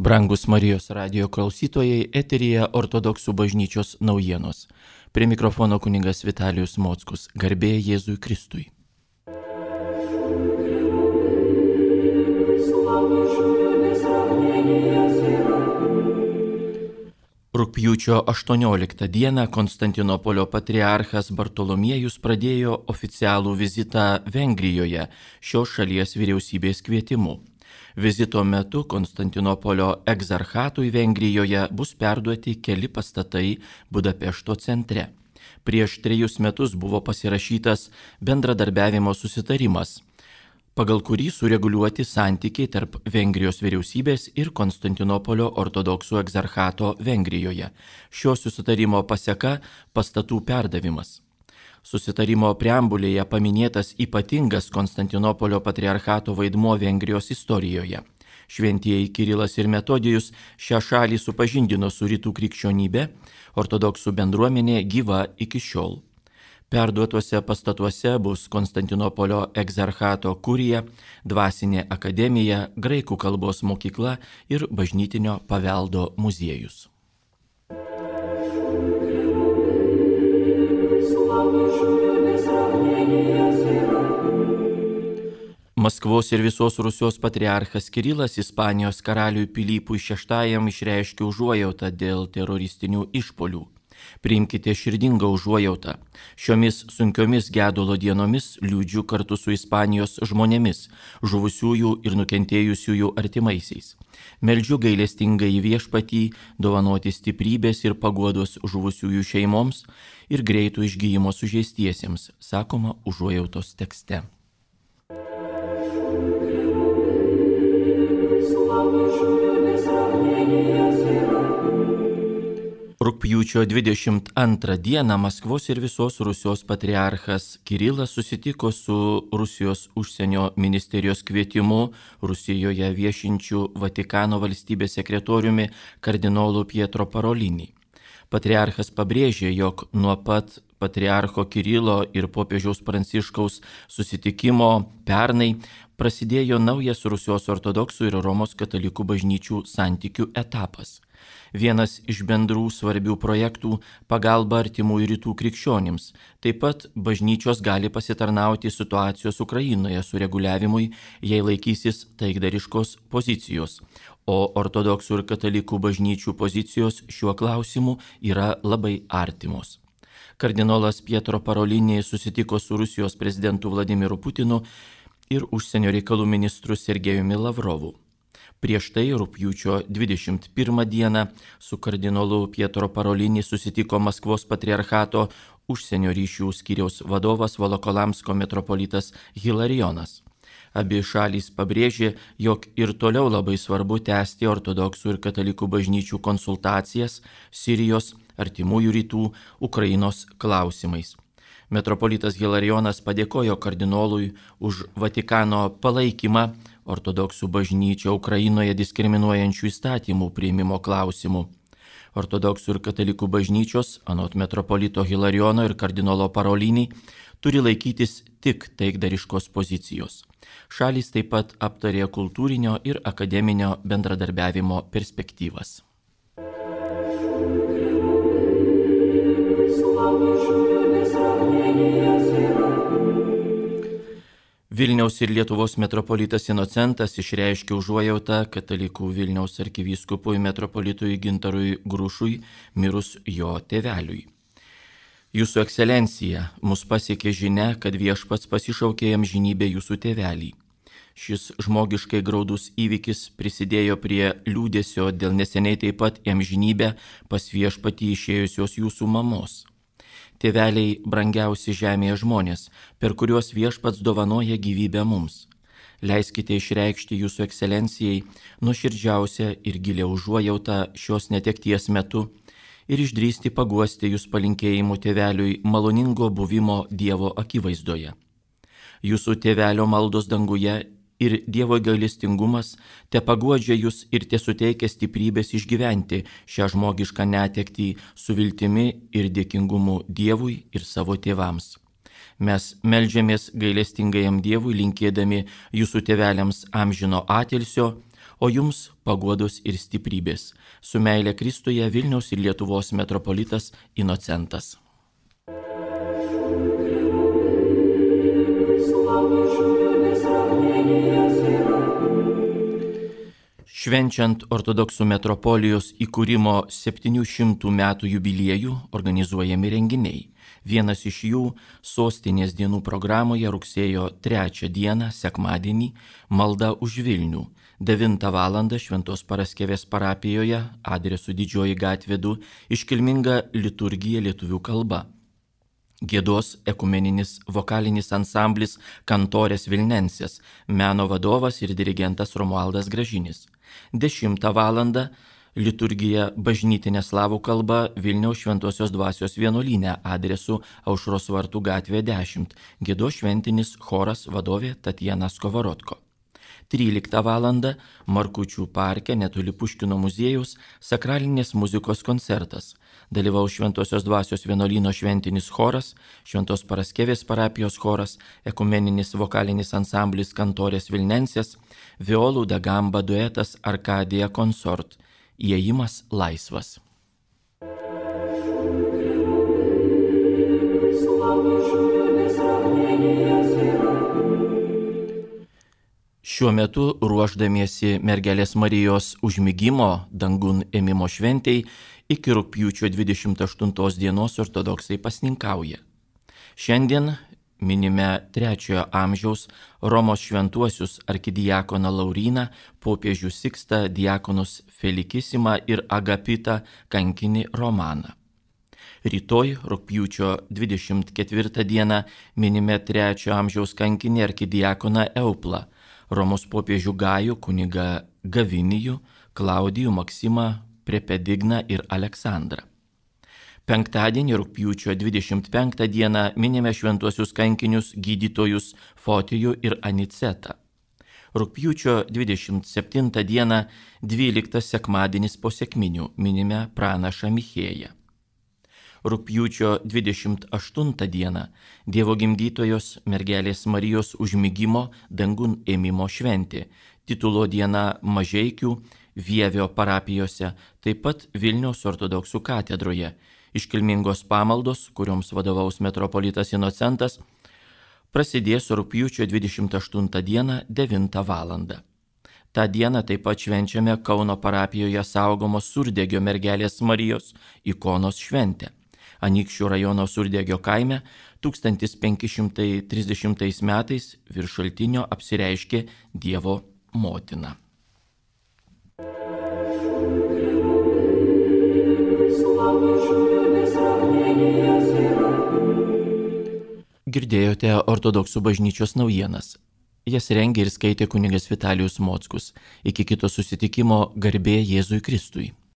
Brangus Marijos radijo klausytojai, eteryje Ortodoksų bažnyčios naujienos. Prie mikrofono kunigas Vitalijus Mockus. Garbė Jėzui Kristui. Rugpjūčio 18 dieną Konstantinopolio patriarchas Bartolomiejus pradėjo oficialų vizitą Vengrijoje šios šalies vyriausybės kvietimu. Vizito metu Konstantinopolio egzarchatui Vengrijoje bus perduoti keli pastatai Budapešto centre. Prieš 3 metus buvo pasirašytas bendradarbiavimo susitarimas, pagal kurį sureguliuoti santykiai tarp Vengrijos vyriausybės ir Konstantinopolio ortodoksų egzarchato Vengrijoje. Šio susitarimo paseka pastatų perdavimas. Susitarimo preambulėje paminėtas ypatingas Konstantinopolio patriarchato vaidmuo Vengrijos istorijoje. Šventieji Kirilas ir Metodijus šią šalį supažindino su rytų krikščionybė, ortodoksų bendruomenė gyva iki šiol. Perduotuose pastatuose bus Konstantinopolio egzarchato kurija, dvasinė akademija, graikų kalbos mokykla ir bažnytinio paveldo muziejus. Maskvos ir visos Rusijos patriarchas Kirilas Ispanijos karaliui Pilypui VI išreiškė užuojautą dėl teroristinių išpuolių. Priimkite širdingą užuojautą. Šiomis sunkiomis gedulo dienomis liūdžiu kartu su Ispanijos žmonėmis, žuvusiųjų ir nukentėjusiųjų artimaisiais. Meldžiu gailestingai į Viešpatį dovanoti stiprybės ir paguodos žuvusiųjų šeimoms ir greito išgyjimo sužeistiesiems, sakoma užuojautos tekste. Rugpjūčio 22 dieną Maskvos ir visos Rusijos patriarchas Kirilas susitiko su Rusijos užsienio ministerijos kvietimu Rusijoje viešinčiu Vatikano valstybės sekretoriumi kardinolu Pietro Parolini. Patriarchas pabrėžė, jog nuo pat patriarcho Kirilo ir popiežiaus Pranciškaus susitikimo pernai prasidėjo naujas Rusijos ortodoksų ir Romos katalikų bažnyčių santykių etapas. Vienas iš bendrų svarbių projektų – pagalba artimųjų rytų krikščionims. Taip pat bažnyčios gali pasitarnauti situacijos Ukrainoje sureguliavimui, jei laikysis taikdariškos pozicijos, o ortodoksų ir katalikų bažnyčių pozicijos šiuo klausimu yra labai artimos. Kardinolas Pietro Parolini susitiko su Rusijos prezidentu Vladimiru Putinu ir užsienio reikalų ministru Sergejumi Lavrovu. Prieš tai rugpjūčio 21 dieną su kardinolu Pietro Parolini susitiko Maskvos patriarchato užsienio ryšių skyriaus vadovas Volokolamsko metropolitas Hilarijonas. Abi šalys pabrėžė, jog ir toliau labai svarbu tęsti ortodoksų ir katalikų bažnyčių konsultacijas Sirijos, artimųjų rytų, Ukrainos klausimais. Metropolitas Hilarijonas padėkojo kardinolui už Vatikano palaikymą ortodoksų bažnyčią Ukrainoje diskriminuojančių įstatymų priėmimo klausimų. Ortodoksų ir katalikų bažnyčios, anot metropolito Hilarijono ir kardinolo Parolini, turi laikytis tik taikdariškos pozicijos. Šalys taip pat aptarė kultūrinio ir akademinio bendradarbiavimo perspektyvas. Vilniaus ir Lietuvos metropolitas Inocentas išreiškė užuojautą katalikų Vilniaus arkivyskupui metropolitui Gintarui Grušui mirus jo tėveliui. Jūsų ekscelencija, mus pasiekė žinia, kad Viešpats pasišaukė amžinybę jūsų tėvelį. Šis žmogiškai graudus įvykis prisidėjo prie liūdesio dėl neseniai taip pat į amžinybę pas Viešpatį išėjusios jūsų mamos. Tėveliai brangiausi žemėje žmonės, per kuriuos Viešpats dovanoja gyvybę mums. Leiskite išreikšti jūsų ekscelencijai nuoširdžiausią ir gilią užuojautą šios netekties metu ir išdrįsti paguosti jūs palinkėjimų tėveliui maloningo buvimo Dievo akivaizdoje. Jūsų tėvelio maldos danguje ir Dievo gailestingumas te paguodžia jūs ir te suteikia stiprybės išgyventi šią žmogišką netektį su viltimi ir dėkingumu Dievui ir savo tėvams. Mes meldžiamės gailestingajam Dievui, linkėdami jūsų tėveliams amžino atilsio, O jums paguodos ir stiprybės. Su meile Kristuje Vilniaus ir Lietuvos metropolitas Inocentas. Švenčiant ortodoksų metropolijos įkūrimo 700 metų jubiliejų organizuojami renginiai. Vienas iš jų sostinės dienų programoje rugsėjo 3 dieną, sekmadienį, malda už Vilnių. 9 val. Šventos Paraskevės parapijoje, adresu Didžioji gatvė 2, iškilminga liturgija lietuvių kalba. Giedos ekumeninis vokalinis ansamblis Kantorės Vilnensės, meno vadovas ir dirigentas Romualdas Gražinis. 10 val. Liturgija bažnytinė slavų kalba Vilniaus Šventosios Dvasios vienuolyne, adresu Aušros vartų gatvė 10, giedos šventinis choras vadovė Tatjana Skovorodko. 13 val. Markučių parke netoli Puškino muziejaus sakralinės muzikos koncertas. Dalyvaus Šventosios Dvasios vienuolyno šventinis choras, Šventos Paraskevės parapijos choras, ekumeninis vokalinis ansamblis Kantorės Vilnensės, violų da gamba duetas Arkadija Consort. Įėjimas laisvas. Šiuo metu, ruošdamiesi Mergelės Marijos užmigimo dangun ėmimo šventei, iki rugpjūčio 28 dienos ortodoksai pasninkauja. Šiandien minime 3 amžiaus Romos šventuosius arkidiakoną Lauryną, popiežių Sikstą, diakonus Felikisimą ir Agapitą kankinį Romaną. Rytoj, rugpjūčio 24 dieną, minime 3 amžiaus kankinį arkidiakoną Euplą, Romos popiežių Gajų, kunigą Gavinijų, Klaudijų, Maksimą, Prepedigną ir Aleksandrą. Penktadienį, rugpjūčio 25 dieną, minime šventuosius kankinius gydytojus Fotijų ir Anicetą. Rugpjūčio 27 dieną, 12 sekmadienis po sekminių, minime pranašą Michėją. Rugpjūčio 28 dieną, Dievo gimdytojos Mergelės Marijos užmigimo dangun ėmimo šventė, titulo diena Mažeikių, Vievio parapijose, taip pat Vilniaus ortodoksų katedroje. Iškilmingos pamaldos, kurioms vadovaus metropolitas Inocentas, prasidės rugpjūčio 28 dieną 9 val. Ta diena taip pat švenčiame Kauno parapijoje saugomos Surdegio Mergelės Marijos ikonos šventę. Anykščių rajono Surdegio kaime 1530 metais virš šaltinio apsireiškė Dievo motina. Girdėjote ortodoksų bažnyčios naujienas. Jas rengė ir skaitė kunigas Vitalijus Mockus. Iki kito susitikimo, garbė Jėzui Kristui.